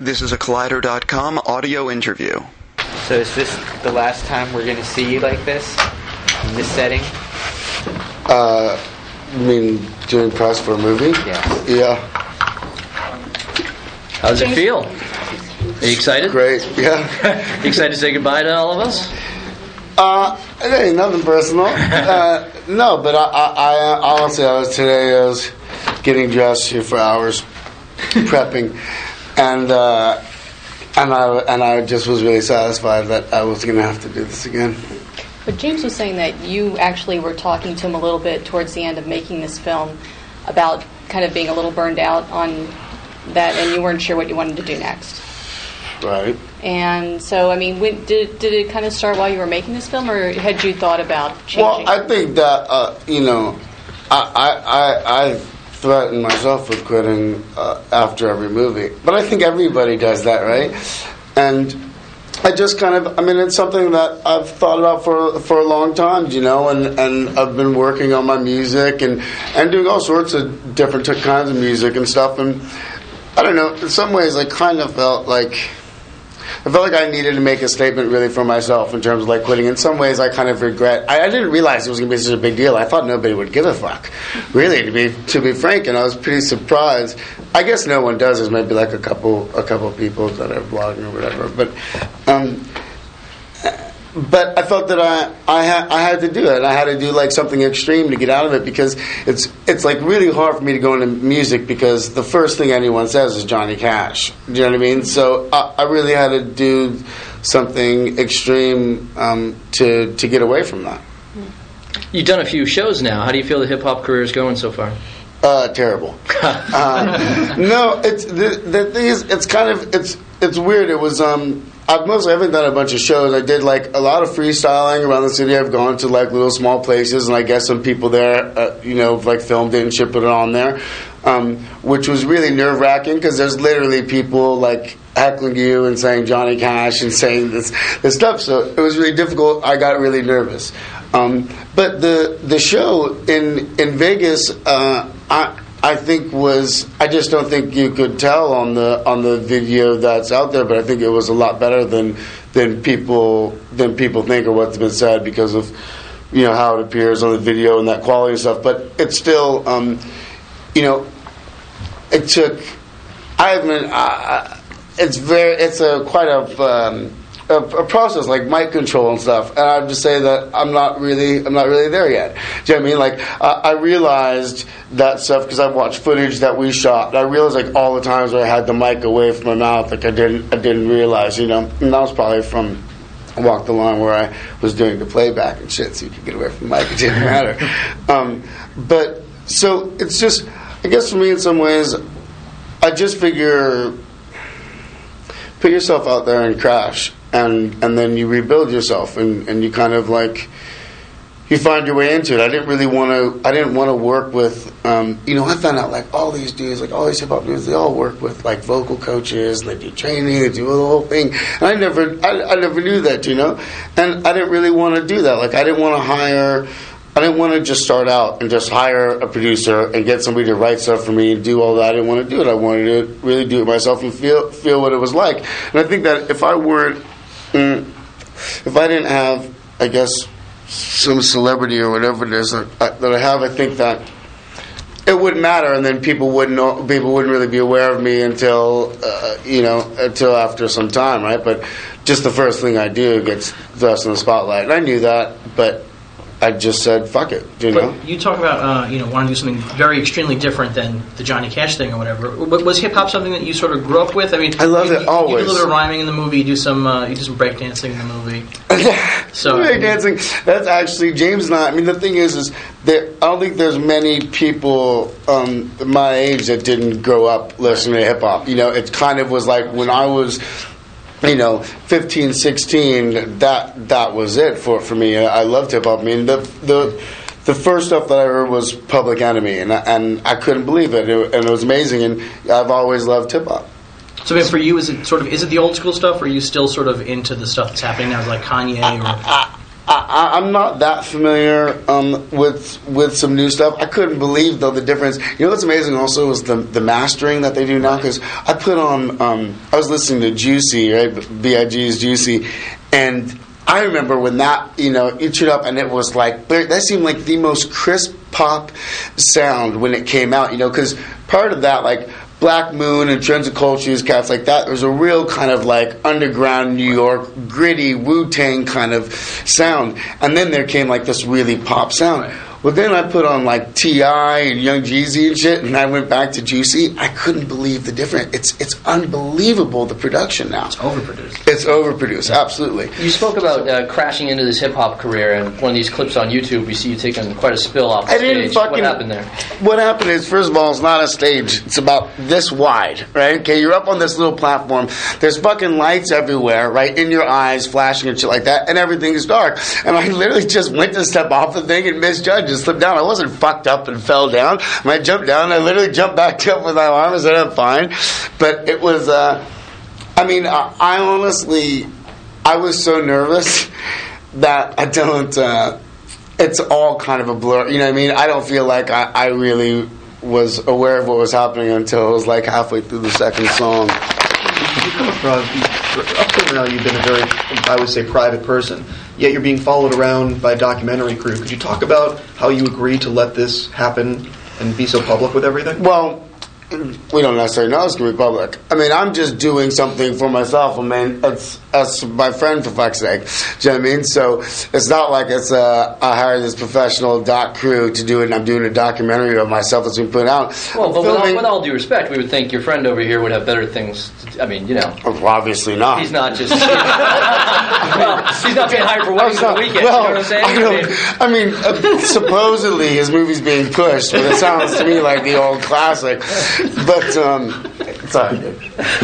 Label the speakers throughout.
Speaker 1: This is a Collider.com audio interview.
Speaker 2: So is this the last time we're going to see you like this? In this setting?
Speaker 3: You mean doing press for a movie?
Speaker 2: Yes.
Speaker 3: Yeah.
Speaker 4: How does it feel? Are you excited?
Speaker 3: Great, yeah.
Speaker 4: You excited to say goodbye to all of us?
Speaker 3: It ain't nothing personal. No, but I honestly, I was getting dressed here for hours, prepping, and I just was really satisfied that I was going to have to do this again.
Speaker 5: But James was saying that you actually were talking to him a little bit towards the end of making this film about kind of being a little burned out on that, and you weren't sure what you wanted to do next.
Speaker 3: Right.
Speaker 5: And so, I mean, did it kind of start while you were making this film, or had you thought about changing?
Speaker 3: Well, I think that I threaten myself with quitting after every movie, but I think everybody does that, right? And I just kind of, it's something that I've thought about for a long time, and I've been working on my music and doing all sorts of different kinds of music and stuff, and I don't know, in some ways I kind of felt like I needed to make a statement really for myself in terms of like quitting. In some ways I kind of regret, I didn't realize it was going to be such a big deal. I thought nobody would give a fuck, really, to be frank, and I was pretty surprised. I guess no one does. There's maybe like a couple people that are blogging or whatever, but I felt that I had to do it. I had to do like something extreme to get out of it, because it's like really hard for me to go into music because the first thing anyone says is Johnny Cash. Do you know what I mean? So I really had to do something extreme to get away from that.
Speaker 4: You've done a few shows now. How do you feel the hip hop career is going so far?
Speaker 3: Terrible. No, it's the thing is, it's weird. It was I haven't done a bunch of shows. I did like a lot of freestyling around the city. I've gone to like little small places, and I guess some people there, like filmed it and shipped it on there, which was really nerve wracking because there's literally people like heckling you and saying Johnny Cash and saying this stuff. So it was really difficult. I got really nervous. But the show in Vegas, I think I just don't think you could tell on the video that's out there, but I think it was a lot better than people think or what's been said because of how it appears on the video and that quality and stuff. But it's still it took quite a process, like mic control and stuff, and I have to say that I'm not really there yet. Do you know what I mean? Like I realized that stuff because I've watched footage that we shot. And I realized like all the times where I had the mic away from my mouth, like I didn't realize, and that was probably from Walk the Line where I was doing the playback and shit, so you could get away from the mic. It didn't matter. But so it's just, I guess for me in some ways, I just figure put yourself out there and crash. And then you rebuild yourself, and you kind of like you find your way into it. I didn't want to work with. I found out like all these dudes, like all these hip hop dudes, they all work with like vocal coaches, and they do training, they do the whole thing. And I never knew that, And I didn't really want to do that. Like I didn't want to just start out and just hire a producer and get somebody to write stuff for me and do all that. I didn't want to do it. I wanted to really do it myself and feel what it was like. And I think that if I didn't have, I guess, some celebrity or whatever it is that I have, I think that it wouldn't matter, and then people wouldn't really be aware of me until after some time, right? But just the first thing I do gets thrust in the spotlight, and I knew that, but I just said, fuck it,
Speaker 6: But you talk about, wanting to do something very extremely different than the Johnny Cash thing or whatever. Was hip-hop something that you sort of grew up with? I mean,
Speaker 3: I love it always.
Speaker 6: You do a little bit of rhyming in the movie, you do some breakdancing in the movie. So
Speaker 3: breakdancing, that's actually, James and I, the thing is I don't think there's many people my age that didn't grow up listening to hip-hop. It kind of was like when I was 15, 16, that was it for me. I loved hip hop. The first stuff that I heard was Public Enemy, and I couldn't believe it, and it was amazing. And I've always loved hip hop.
Speaker 6: So, for you, is it the old school stuff, or are you still sort of into the stuff that's happening now, like Kanye?
Speaker 3: I'm not that familiar with some new stuff. I couldn't believe though the difference. You know what's amazing also is the mastering that they do now, because I put on I was listening to Juicy, right? B.I.G.'s Juicy, and I remember when that, you tuned up and it was like, that seemed like the most crisp pop sound when it came out, because part of that, like Black Moon and Trends of Cultures, cats like that, there was a real kind of like underground New York, gritty Wu-Tang kind of sound. And then there came like this really pop sound. Right. Well, then I put on like T.I. and Young Jeezy and shit, and I went back to Juicy. I couldn't believe the difference. It's unbelievable, the production now.
Speaker 6: It's overproduced.
Speaker 3: It's overproduced, absolutely.
Speaker 4: You spoke about crashing into this hip-hop career, and one of these clips on YouTube, we see you taking quite a spill off the stage. What happened there?
Speaker 3: What happened is, first of all, it's not a stage. It's about this wide, right? Okay, you're up on this little platform. There's fucking lights everywhere, right, in your eyes, flashing and shit like that, and everything is dark. And I literally just went to step off the thing and misjudged. Just slipped down. I wasn't fucked up and fell down. When I jumped down, I literally jumped back up with my arm and said, I'm fine. But it was, I honestly, I was so nervous that I don't, it's all kind of a blur. You know what I mean? I don't feel like I really was aware of what was happening until it was like halfway through the second song.
Speaker 7: You come across, up till now, you've been a very, I would say, private person. Yet you're being followed around by a documentary crew. Could you talk about how you agreed to let this happen and be so public with everything?
Speaker 3: Well, we don't necessarily know it's going to be public. I mean, I'm just doing something for myself. I mean, that's my friend, for fuck's sake. Do you know what I mean? So it's not like it's I hired this professional doc crew to do it, and I'm doing a documentary of myself that's been put out.
Speaker 4: Well, but with all due respect, we would think your friend over here would have better things to, I mean,
Speaker 3: Well, obviously not.
Speaker 4: He's not just... he's not being hired for weddings for the weekend.
Speaker 3: Well,
Speaker 4: you know what I'm saying?
Speaker 3: I mean, supposedly his movie's being pushed, but it sounds to me like the old classic. But sorry.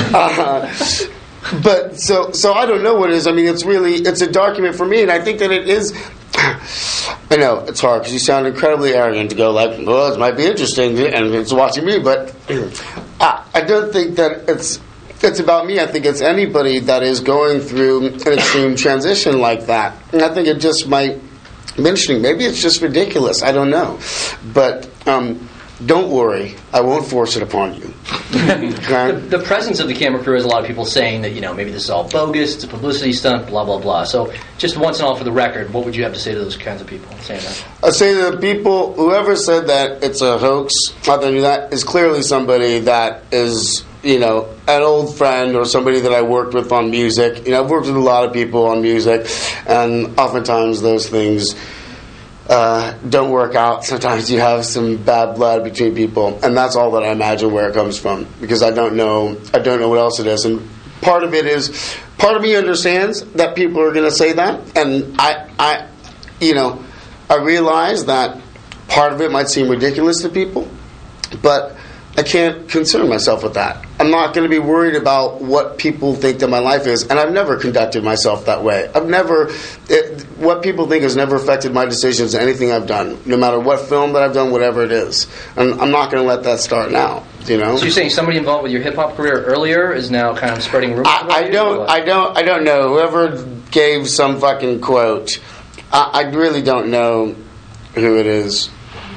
Speaker 3: But so I don't know what it is. I mean, it's a document for me, and I think that it is. I know it's hard because you sound incredibly arrogant to go like, well, it might be interesting, and it's watching me, but I don't think that it's about me. I think it's anybody that is going through an extreme transition like that, and I think it just might be interesting. Maybe it's just ridiculous. I don't know, but. Don't worry, I won't force it upon you.
Speaker 4: The presence of the camera crew has a lot of people saying that, maybe this is all bogus, it's a publicity stunt, blah, blah, blah. So just once and all for the record, what would you have to say to those kinds of people saying that?
Speaker 3: I say to the people, whoever said that it's a hoax, not that I do that, is clearly somebody that is, an old friend or somebody that I worked with on music. I've worked with a lot of people on music, and oftentimes those things... don't work out. Sometimes you have some bad blood between people, and that's all that I imagine where it comes from, because I don't know what else it is. And part of me understands that people are going to say that, and I realize that part of it might seem ridiculous to people, but I can't concern myself with that. I'm not going to be worried about what people think that my life is, and I've never conducted myself that way. What people think has never affected my decisions, anything I've done, no matter what film that I've done, whatever it is. And I'm not going to let that start now. So
Speaker 4: you're saying somebody involved with your hip hop career earlier is now kind of spreading rumors about
Speaker 3: I don't know. Whoever gave some fucking quote, I really don't know who it is.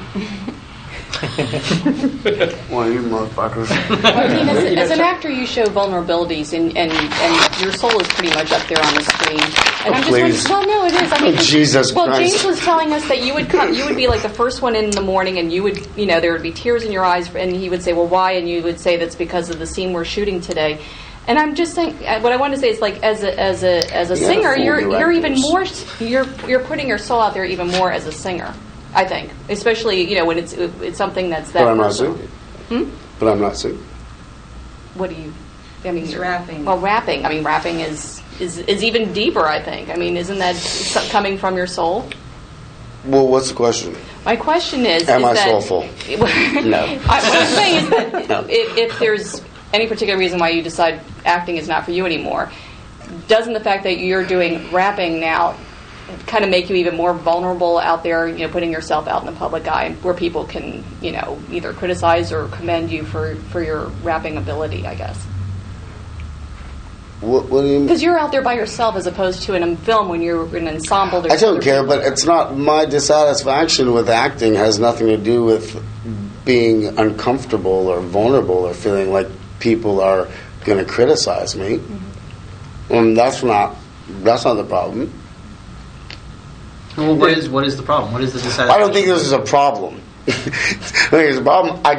Speaker 3: Well, you motherfuckers.
Speaker 5: As an actor, you show vulnerabilities, and your soul is pretty much up there on the screen. And I'm just
Speaker 3: please.
Speaker 5: Well, no, it is. I mean,
Speaker 3: Jesus
Speaker 5: well,
Speaker 3: Christ.
Speaker 5: James was telling us that you would be like the first one in the morning, and you would, there would be tears in your eyes, and he would say, "Well, why?" And you would say, "That's because of the scene we're shooting today." And I'm just saying, what I want to say is, like, as a singer, you're even more. You're putting your soul out there even more as a singer. I think, especially when it's something that's that.
Speaker 3: But I'm not singing. But I'm not singing.
Speaker 5: What do you? I mean,
Speaker 8: it's rapping.
Speaker 5: Well, rapping. I mean, rapping is even deeper. I think. I mean, isn't that coming from your soul?
Speaker 3: Well, what's the question?
Speaker 5: My question is:
Speaker 3: Am I
Speaker 5: that,
Speaker 3: soulful? No.
Speaker 5: What I'm saying is that no. if there's any particular reason why you decide acting is not for you anymore, doesn't the fact that you're doing rapping now kind of make you even more vulnerable out there, putting yourself out in the public eye where people can, either criticize or commend you for your rapping ability, I guess?
Speaker 3: What do you mean?
Speaker 5: Because you're out there by yourself as opposed to in a film when you're in an ensemble.
Speaker 3: I don't care, but it's not my dissatisfaction with acting has nothing to do with being uncomfortable or vulnerable or feeling like people are going to criticize me. That's not the problem.
Speaker 6: Well, what is the problem? What is the dissatisfaction?
Speaker 3: I don't think this is a problem. I think it's a problem. I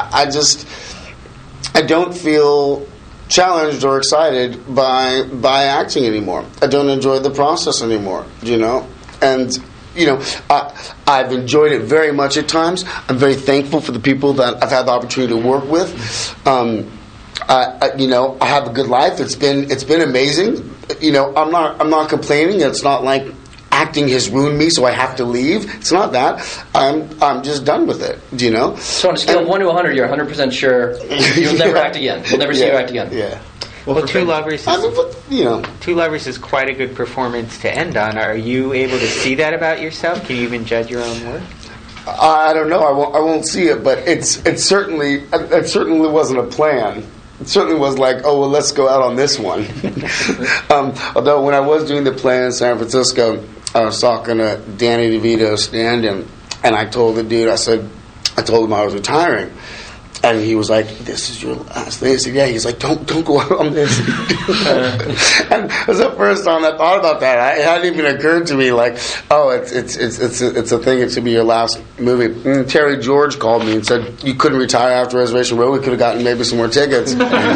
Speaker 3: don't feel challenged or excited by acting anymore. I don't enjoy the process anymore. And I've enjoyed it very much at times. I'm very thankful for the people that I've had the opportunity to work with. I have a good life. It's been amazing. I'm not complaining. It's not like acting has ruined me, so I have to leave. It's not that. I'm just done with it.
Speaker 4: So on a scale of 1 to 100, you're 100% sure you'll never act again. We'll never see you act again.
Speaker 3: Yeah.
Speaker 2: Well, Two Lovers is quite a good performance to end on. Are you able to see that about yourself? Can you even judge your own work?
Speaker 3: I don't know. I won't see it, but it certainly wasn't a plan. It certainly was like, oh, well, let's go out on this one. Although when I was doing the play in San Francisco, I was talking to Danny DeVito stand-in, and I told the dude, I told him I was retiring. And he was like, "This is your last thing." I said, "Yeah." He's like, "Don't go out on this." And it was the first time I thought about that. It hadn't even occurred to me, like, "Oh, it's a thing. It should be your last movie." And Terry George called me and said, "You couldn't retire after Reservation Row. We could have gotten maybe some more tickets."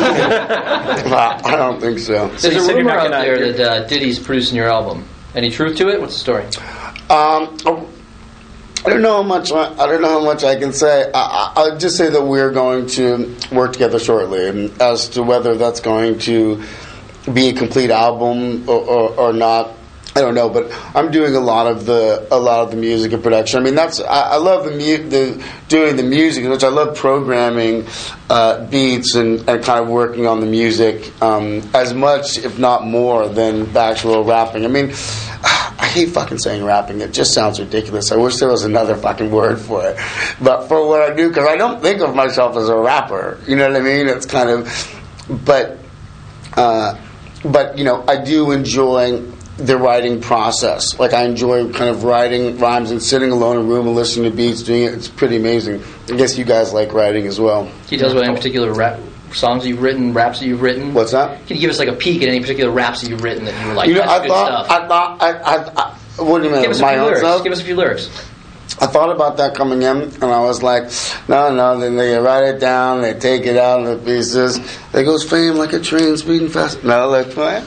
Speaker 3: I don't think so.
Speaker 4: There's a rumor out there that Diddy's producing your album. Any truth to it? What's the story?
Speaker 3: I don't know how much I can say. I'll just say that we're going to work together shortly, and as to whether that's going to be a complete album or not, I don't know. But I'm doing a lot of the music and production. I mean, I love doing the music, which I love programming beats and kind of working on the music as much, if not more, than the actual rapping. I mean, I hate fucking saying rapping. It just sounds ridiculous. I wish there was another fucking word for it. But for what I do, because I don't think of myself as a rapper. You know what I mean? It's kind of, but I do enjoy the writing process. Like, I enjoy kind of writing rhymes and sitting alone in a room and listening to beats, doing it. It's pretty amazing. I guess you guys like writing as well.
Speaker 4: Can you tell us about any particular rap songs you've written, raps that you've written?
Speaker 3: What's that?
Speaker 4: Can you give us like a peek at any particular raps that you've written that you were like, that's good stuff?
Speaker 3: What do you mean?
Speaker 4: Give us a few lyrics. Give us a few lyrics.
Speaker 3: I thought about that coming in, and I was like, no, then they write it down, they take it out into pieces. There goes fame like a train speeding fast. No, like what?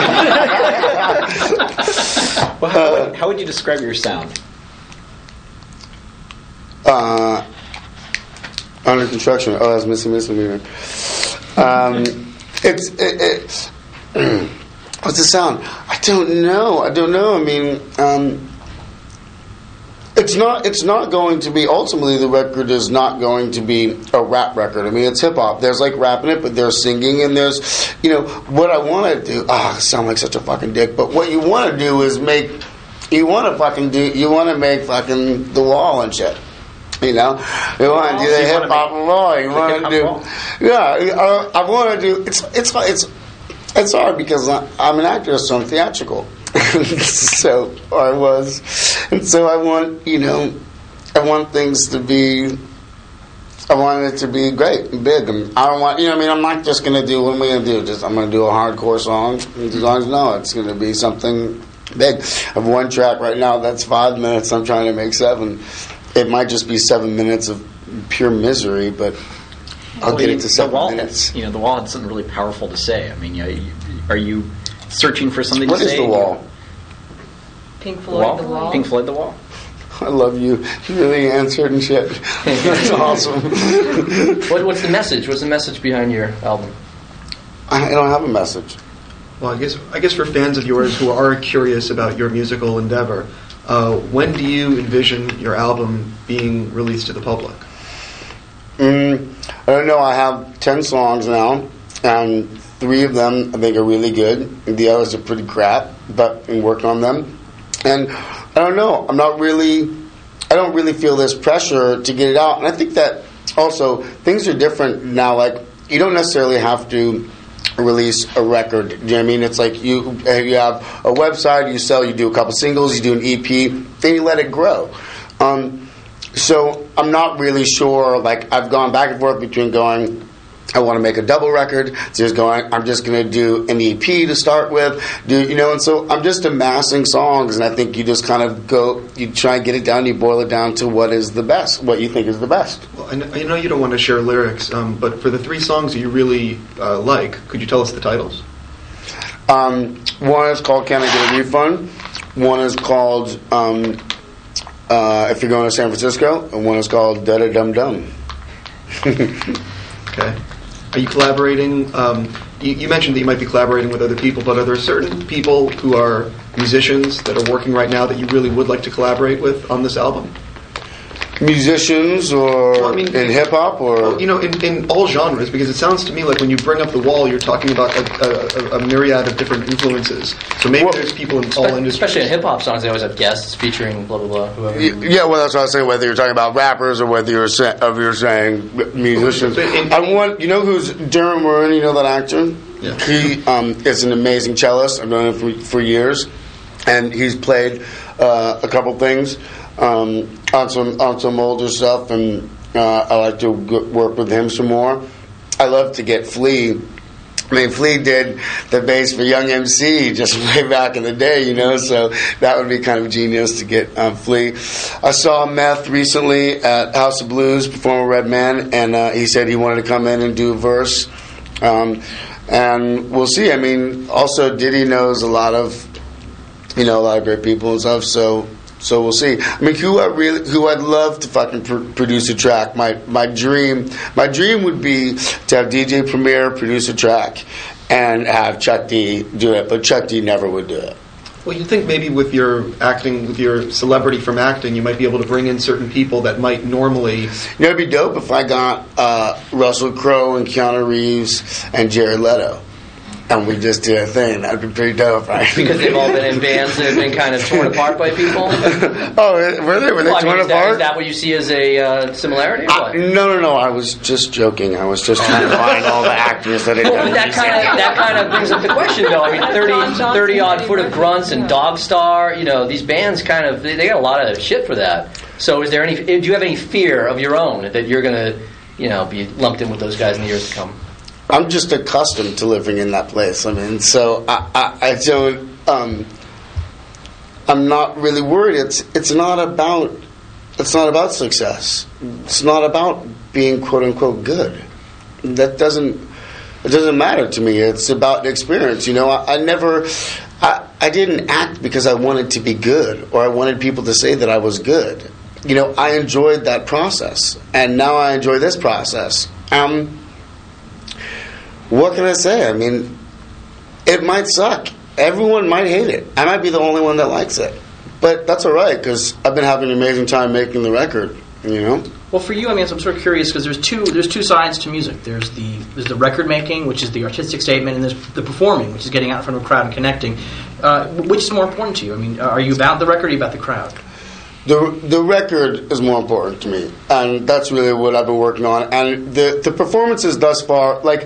Speaker 8: Well, how would you describe your sound?
Speaker 3: Under construction. Oh, that's missing. What's the sound? I don't know. I mean, it's not going to be. Ultimately, the record is not going to be a rap record. I mean, it's hip hop. There's like rap in it, but there's singing, and there's, what I want to do. I sound like such a fucking dick. But what you want to do is make. You want to make fucking The Wall and shit. You want to do the hip hop raw. You want to do, I want to do. It's hard because I'm an actor, so I'm theatrical. So I was, and so I want things to be. I want it to be great and big, and I don't want. I'm not just going to do. What am I going to do? I'm going to do a hardcore song. No, it's going to be something big. I have one track right now that's 5 minutes. I'm trying to make 7. It might just be 7 minutes of pure misery, but I'll get it to 7 minutes.
Speaker 8: The Wall had something really powerful to say. I mean, are you searching for something to say?
Speaker 3: What is The Wall?
Speaker 5: Pink Floyd, The Wall.
Speaker 8: Pink Floyd, The Wall.
Speaker 3: I love you. You really answered and shit. That's awesome.
Speaker 4: What's the message? What's the message behind your album?
Speaker 3: I don't have a message.
Speaker 7: Well, I guess for fans of yours who are curious about your musical endeavor, when do you envision your album being released to the public?
Speaker 3: I don't know. I have 10 songs now, and 3 of them I think are really good. The others are pretty crap, but I'm working on them. And I don't know. I don't really feel this pressure to get it out. And I think that also things are different now. Like, you don't necessarily have to release a record. Do you know what I mean? It's like you have a website, you sell, you do a couple singles, you do an EP, then you let it grow. So I'm not really sure. Like, I've gone back and forth between going, I want to make a double record, just going, I'm just going to do an EP to start with, and so I'm just amassing songs, and I think you just kind of go, you try and get it down, you boil it down to what is the best, what you think is the best.
Speaker 7: Well, I know you don't want to share lyrics, but for the 3 songs that you really like, could you tell us the titles?
Speaker 3: One is called Can I Get a Refund? One is called If You're Going to San Francisco, and one is called Da Da Dum Dum.
Speaker 7: Okay. Are you collaborating? You mentioned that you might be collaborating with other people, but are there certain people who are musicians that are working right now that you really would like to collaborate with on this album?
Speaker 3: Musicians, or in hip hop, or
Speaker 7: in all genres, because it sounds to me like when you bring up The Wall, you're talking about a myriad of different influences. So maybe there's people in all industries.
Speaker 4: Especially in hip hop songs, they always have guests featuring blah blah blah. Whoever.
Speaker 3: Yeah, well, that's what I was saying. Whether you're talking about rappers or whether you're saying musicians, I want who's Darren Morin. You know that actor?
Speaker 7: Yeah.
Speaker 3: He is an amazing cellist. I've known him for years, and he's played a couple things. On some older stuff, and I like to work with him some more. I love to get Flea. I mean, Flea did the bass for Young MC just way back in the day, so that would be kind of genius to get Flea. I saw Meth recently at House of Blues perform with Redman, and he said he wanted to come in and do a verse. And we'll see. I mean, also Diddy knows a lot of great people and stuff, so we'll see. I mean, who I'd love to fucking produce a track. My dream would be to have DJ Premier produce a track and have Chuck D do it, but Chuck D never would do it.
Speaker 7: Well, you'd think maybe with your acting, with your celebrity from acting, you might be able to bring in certain people that might normally.
Speaker 3: It'd be dope if I got Russell Crowe and Keanu Reeves and Jared Leto. And we just did a thing. That'd be pretty dope, right?
Speaker 4: Because they've all been in bands that have been kind of torn apart by people?
Speaker 3: Oh, were they torn apart?
Speaker 4: Is that what you see as a similarity?
Speaker 3: No. I was just joking. I was just trying to find all the actors that had done it.
Speaker 4: That kind of brings up the question, though. I mean, 30-odd Foot of Grunts and Dogstar, these bands kind of, they got a lot of shit for that. So do you have any fear of your own that you're going to, be lumped in with those guys in the years to come?
Speaker 3: I'm just accustomed to living in that place. I mean, so I don't. I'm not really worried. It's not about success. It's not about being quote unquote good. It doesn't matter to me. It's about the experience. I didn't act because I wanted to be good or I wanted people to say that I was good. I enjoyed that process, and now I enjoy this process. What can I say? I mean, it might suck. Everyone might hate it. I might be the only one that likes it. But that's all right, because I've been having an amazing time making the record,
Speaker 6: Well, for you, I mean, I'm sort of curious, because there's two sides to music. There's the record making, which is the artistic statement, and there's the performing, which is getting out in front of a crowd and connecting. Which is more important to you? I mean, are you about the record or are you about the crowd?
Speaker 3: The record is more important to me, and that's really what I've been working on. And the performances thus far, like...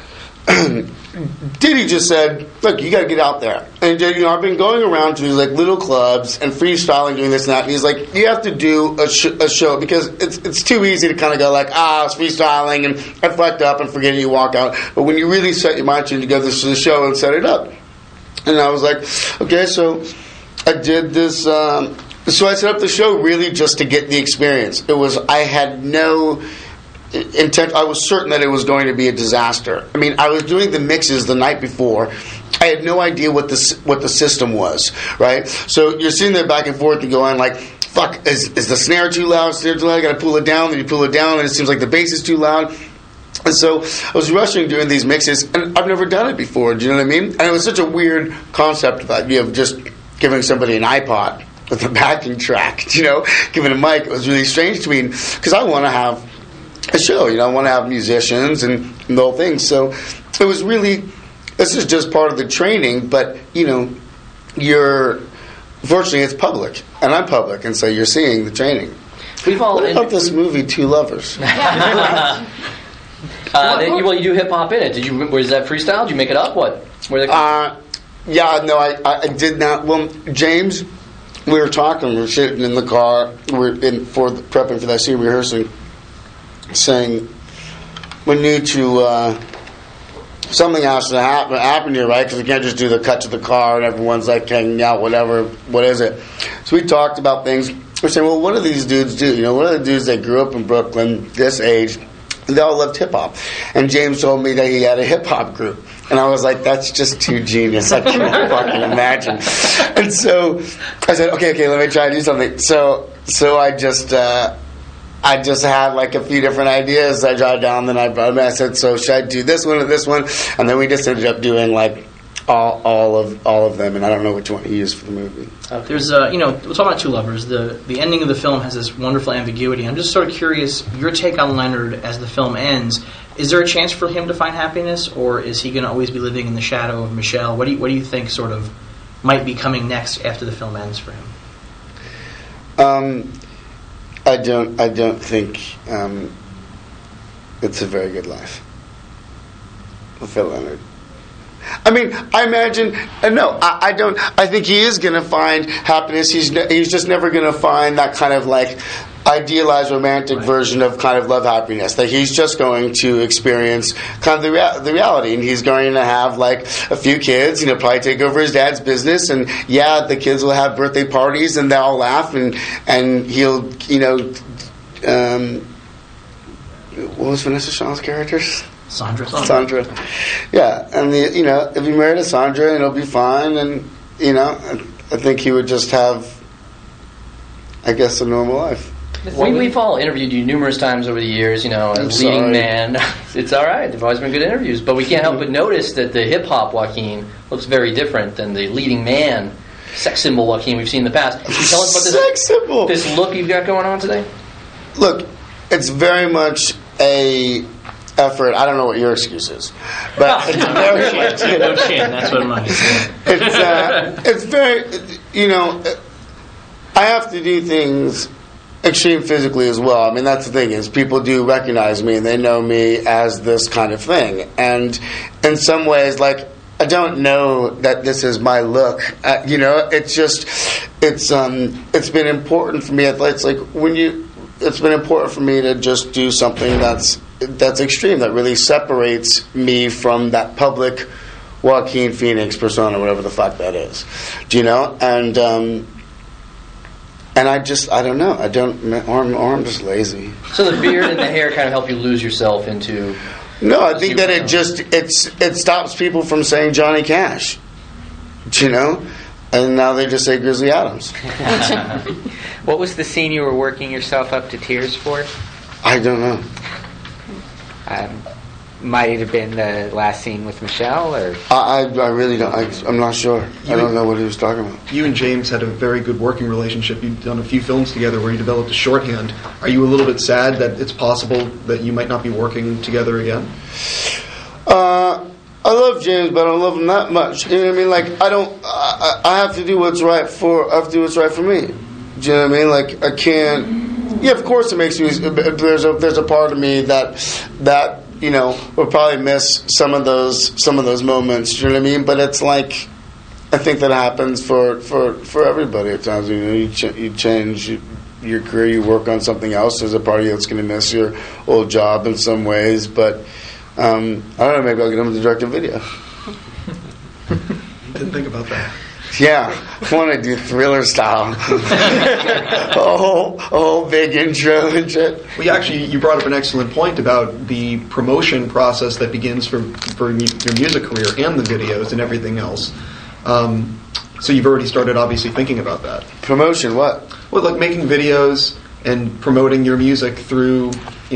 Speaker 3: Diddy just said, look, you got to get out there. And I've been going around to these little clubs and freestyling, doing this and that. And he's like, you have to do a show, because it's too easy to kind of go it's freestyling and I fucked up and forget it, you walk out. But when you really set your mind to go to the show and set it up. And I was like, okay, so I did this. So I set up the show really just to get the experience. I had no intent. I was certain that it was going to be a disaster. I mean, I was doing the mixes the night before. I had no idea what the system was, right? So you're sitting there back and forth and going fuck, is the snare too loud? I got to pull it down. Then you pull it down, and it seems like the bass is too loud. And so I was rushing doing these mixes, and I've never done it before. Do you know what I mean? And it was such a weird concept of the idea of just giving somebody an iPod with a backing track. Giving a mic. It was really strange to me, because I want to have a show, I want to have musicians and the whole thing. So it was really, this is just part of the training, but fortunately it's public, and I'm public, and so you're seeing the training. What about this movie, Two Lovers?
Speaker 4: You do hip hop in it. Was that freestyle? Did you make it up? What?
Speaker 3: Yeah, no, I did not. Well, James, we were talking. We were sitting in the car. Prepping for that scene, rehearsing, saying we need to. Something has to happen here, right? Because we can't just do the cut to the car and everyone's like hanging out, whatever. What is it? So we talked about things. We're saying, well, what do these dudes do? What are the dudes that grew up in Brooklyn, this age? They all loved hip hop. And James told me that he had a hip hop group. And I was like, that's just too genius. I can't fucking imagine. And so I said, okay, let me try to do something. So I just had like a few different ideas. I jotted down, then I brought them. I said, so should I do this one or this one? And then we just ended up doing like all of them, and I don't know which one he used for the movie.
Speaker 6: There's we're talking about Two Lovers. The ending of the film has this wonderful ambiguity. I'm just sort of curious, your take on Leonard as the film ends. Is there a chance for him to find happiness, or is he going to always be living in the shadow of Michelle? What do you think sort of might be coming next after the film ends for him?
Speaker 3: I don't think it's a very good life for Phil Leonard. I mean, I imagine. No, I don't. I think he is going to find happiness. He's just never going to find that kind of like idealized romantic version of kind of love happiness. That he's just going to experience kind of the reality, and he's going to have like a few kids. Probably take over his dad's business, and the kids will have birthday parties, and they'll all laugh, and he'll what was Vanessa Shaw's character?
Speaker 6: Sandra.
Speaker 3: Yeah, and if he married a Sandra, and it'll be fine, and I think he would just have, I guess, a normal life.
Speaker 4: We've all interviewed you numerous times over the years, as leading man. It's all right. They've always been good interviews, but we can't help but notice that the hip hop Joaquin looks very different than the leading man, sex symbol Joaquin we've seen in the past. Can you tell us about this look you've got going on today?
Speaker 3: Look, it's very much a effort. I don't know what your excuse is, but it's very
Speaker 6: no chin. That's what mine is.
Speaker 3: It's very, I have to do things extreme physically as well. I mean, that's the thing is people do recognize me and they know me as this kind of thing. And in some ways, like, I don't know that this is my look. It's just, it's been important for me. It's like it's been important for me to just do something that's extreme, that really separates me from that public Joaquin Phoenix persona, whatever the fuck that is. Do you know? And I don't know. Or I'm just lazy.
Speaker 4: So the beard and the hair kind of help you lose yourself into...
Speaker 3: No, I think that it stops people from saying Johnny Cash. Do you know? And now they just say Grizzly Adams.
Speaker 2: What was the scene you were working yourself up to tears for?
Speaker 3: I don't know.
Speaker 2: Might it have been the last scene with Michelle, or
Speaker 3: I really don't. I'm not sure. I don't know what he was talking about.
Speaker 7: You and James had a very good working relationship. You've done a few films together where you developed a shorthand. Are you a little bit sad that it's possible that you might not be working together again?
Speaker 3: I love James, but I don't love him that much. You know what I mean? Like, I have to do what's right for. I have to do what's right for me. Do you know what I mean? Like, I can't. Yeah, of course it makes me. There's a part of me that we'll probably miss some of those moments. Do you know what I mean? But it's like, I think that happens for everybody at times. You change your career, you work on something else. There's a part of you that's going to miss your old job in some ways. But I don't know. Maybe I'll get him to direct a video.
Speaker 7: Didn't think about that.
Speaker 3: Yeah, I want to do Thriller style. a whole big intro and shit.
Speaker 7: Well, you brought up an excellent point about the promotion process that begins for your music career and the videos and everything else. So you've already started obviously thinking about that.
Speaker 3: Promotion, what?
Speaker 7: Well, like making videos and promoting your music through,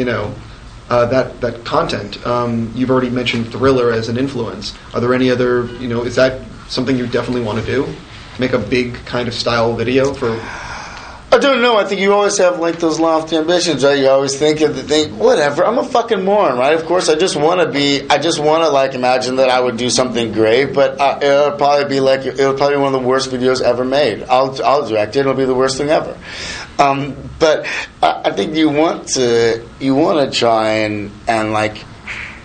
Speaker 7: that content. You've already mentioned Thriller as an influence. Are there any other, is that something you definitely want to do? Make a big kind of style video for...
Speaker 3: I don't know. I think you always have like those lofty ambitions, right? You always think of the thing, whatever. I'm a fucking moron, right? Of course, I just want to like imagine that I would do something great, but it'll probably be one of the worst videos ever made. I'll direct it. It'll be the worst thing ever. But I think you want to try and like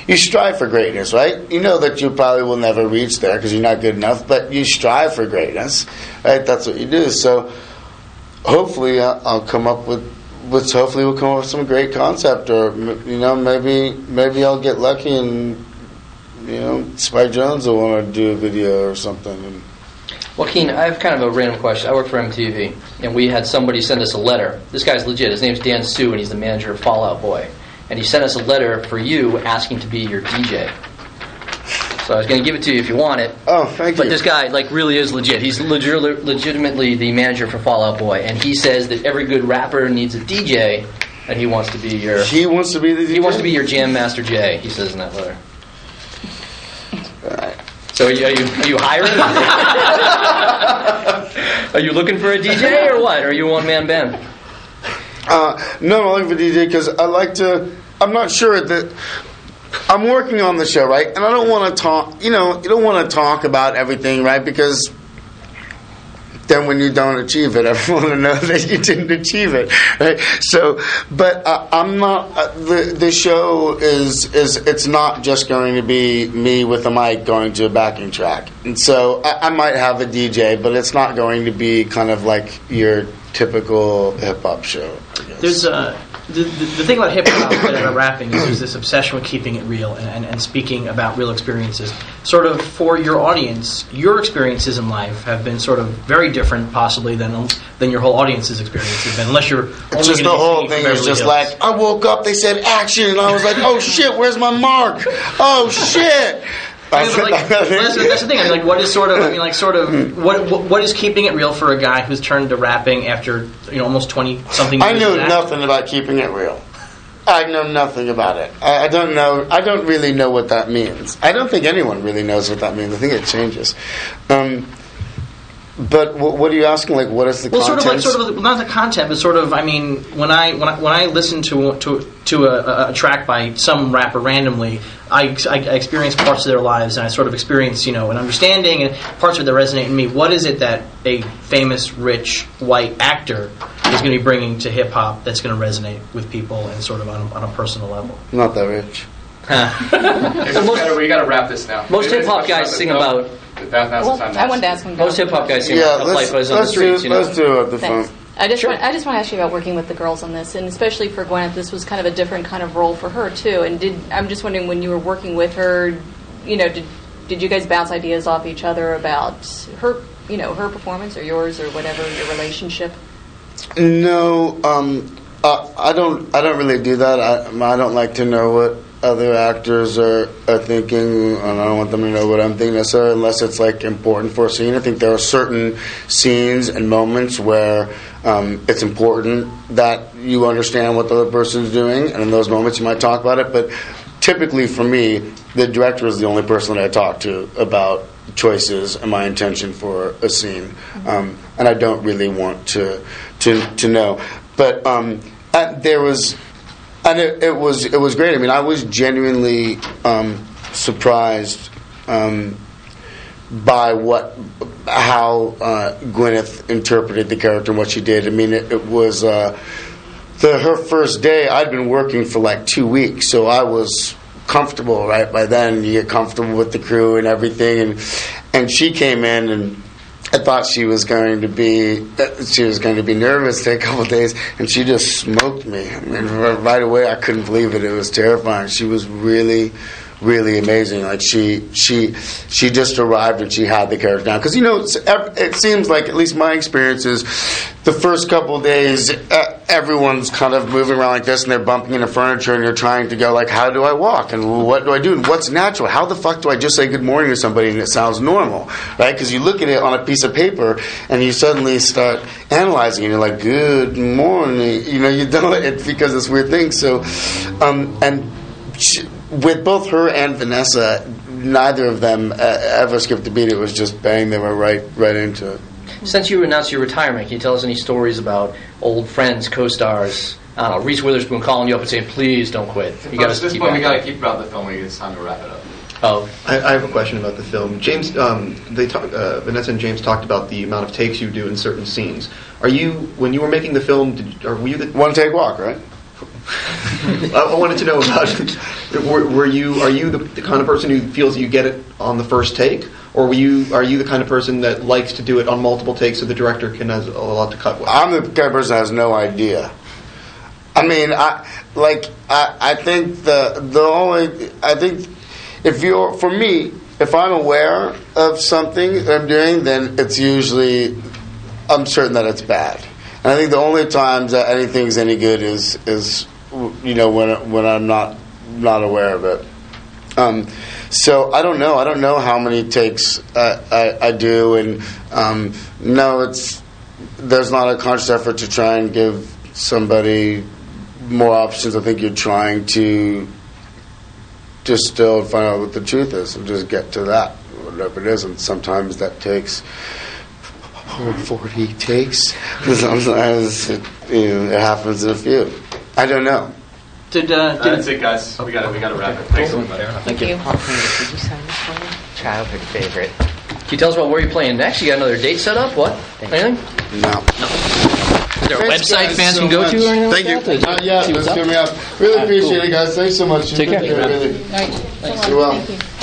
Speaker 3: you strive for greatness, right? You know that you probably will never reach there because you're not good enough, but you strive for greatness, right? That's what you do. So hopefully I'll come up with hopefully we'll come up with some great concept, or maybe I'll get lucky and Spike Jonze will want to do a video or something.
Speaker 4: Joaquin, I have kind of a random question. I work for MTV, and we had somebody send us a letter. This guy's legit. His name's Dan Sue, and he's the manager of Fall Out Boy. And he sent us a letter for you asking to be your DJ. So I was going to give it to you if you want it.
Speaker 3: Oh, thank you.
Speaker 4: But this guy really is legit. He's legitimately the manager for Fall Out Boy, and he says that every good rapper needs a DJ, and he wants to be your...
Speaker 3: He wants to be the DJ?
Speaker 4: He wants to be your Jam Master Jay, he says in that letter.
Speaker 3: All right.
Speaker 4: So are you hiring? Are you looking for a DJ or what? Or are you a one-man band?
Speaker 3: No, I'm looking for DJ because I like to... I'm not sure that... I'm working on the show, right? And I don't want to talk... you don't want to talk about everything, right? Because then when you don't achieve it, everyone will know that you didn't achieve it, right? So, but I'm not... the show is it's not just going to be me with a mic going to a backing track. And so I might have a DJ, but it's not going to be kind of like your typical hip-hop show, I guess.
Speaker 6: There's the thing about hip-hop and about rapping is there's this obsession with keeping it real and speaking about real experiences. Sort of for your audience, your experiences in life have been sort of very different possibly than your whole audience's experiences have been, unless you're only
Speaker 3: just the whole thing is just like, I woke up, they said action, and I was like, oh shit, where's my mark? Oh shit.
Speaker 6: That's the thing. I mean, what is what is keeping it real for a guy who's turned to rapping after almost 20-something years?
Speaker 3: I know nothing about keeping it real. I know nothing about it. I don't know. I don't really know what that means. I don't think anyone really knows what that means. I think it changes. But what are you asking? Like, what is the content?
Speaker 6: Sort of not the content, but sort of. I mean, when I listen to a track by some rapper randomly, I experience parts of their lives, and I sort of experience an understanding and parts of it that resonate in me. What is it that a famous, rich, white actor is going to be bringing to hip hop that's going to resonate with people and sort of on a personal level?
Speaker 3: Not that rich.
Speaker 9: We got to wrap this now.
Speaker 4: Most hip hop guys sing about.
Speaker 5: I wanted to ask him.
Speaker 4: Most hip hop guys sing about life on the streets.
Speaker 3: Let's do it. The phone.
Speaker 5: I just want to ask you about working with the girls on this, and especially for Gwyneth, this was kind of a different kind of role for her too. And I'm just wondering, when you were working with her, did you guys bounce ideas off each other about her, her performance or yours or whatever, your relationship?
Speaker 3: No, I don't really do that. I don't like to know what other actors are thinking, and I don't want them to know what I'm thinking necessarily, unless it's like important for a scene. I think there are certain scenes and moments where it's important that you understand what the other person's doing, and in those moments you might talk about it. But typically for me, the director is the only person that I talk to about choices and my intention for a scene, and I don't really want to know. But there was. And it was great. I mean, I was genuinely surprised by how Gwyneth interpreted the character and what she did. I mean, it was her first day. I'd been working for like 2 weeks, so I was comfortable. Right by then, you get comfortable with the crew and everything, and she came in and. I thought she was going to be nervous for a couple of days, and she just smoked me. I mean, right away, I couldn't believe it. It was terrifying. She was really, really amazing. Like she just arrived and she had the character down. Because it seems like, at least my experience is, the first couple of days, everyone's kind of moving around like this, and they're bumping into furniture, and you're trying to go like, how do I walk, and what do I do, and what's natural? How the fuck do I just say good morning to somebody and it sounds normal, right? Because you look at it on a piece of paper, and you suddenly start analyzing, and you're like, good morning, you don't it because it's weird things. So, with both her and Vanessa, neither of them ever skipped a beat. It was just bang, they were right into it.
Speaker 4: Since you announced your retirement, can you tell us any stories about old friends, co-stars? I don't know, Reese Witherspoon calling you up and saying, "Please don't quit." You got
Speaker 9: at this point, we got to keep about the film. It's time to wrap it up.
Speaker 7: Oh, I have a question about the film. James, Vanessa and James talked about the amount of takes you do in certain scenes. When you were making the film, were you the
Speaker 3: one take walk, right?
Speaker 7: I wanted to know about, are you the kind of person who feels you get it on the first take? Or are you the kind of person that likes to do it on multiple takes so the director has a lot to cut with?
Speaker 3: I'm the kind of person that has no idea. I mean, I think if I'm aware of something that I'm doing, then it's usually, I'm certain that it's bad. And I think the only times that anything's any good is when I'm not aware of it. So I don't know. I don't know how many takes I do, and no, there's not a conscious effort to try and give somebody more options. I think you're trying to distill and find out what the truth is, and just get to that, whatever it is. And sometimes that takes 40 takes. Sometimes it happens in a few. I don't know.
Speaker 9: That's it, guys. We got to wrap it. Thanks, everybody.
Speaker 4: Thank you.
Speaker 2: Did you sign this for me? Childhood favorite.
Speaker 4: Can you tell us about where you're playing next? You got another date set up? What? Anything?
Speaker 3: No.
Speaker 4: Is there a website fans can go to or anything
Speaker 3: Thank
Speaker 4: like
Speaker 3: you.
Speaker 4: that?
Speaker 3: Yeah, let's hear me up. Really appreciate it, guys. Thanks so much.
Speaker 4: Take care.
Speaker 3: Really.
Speaker 5: Thanks.
Speaker 3: You're welcome.
Speaker 5: Thank you.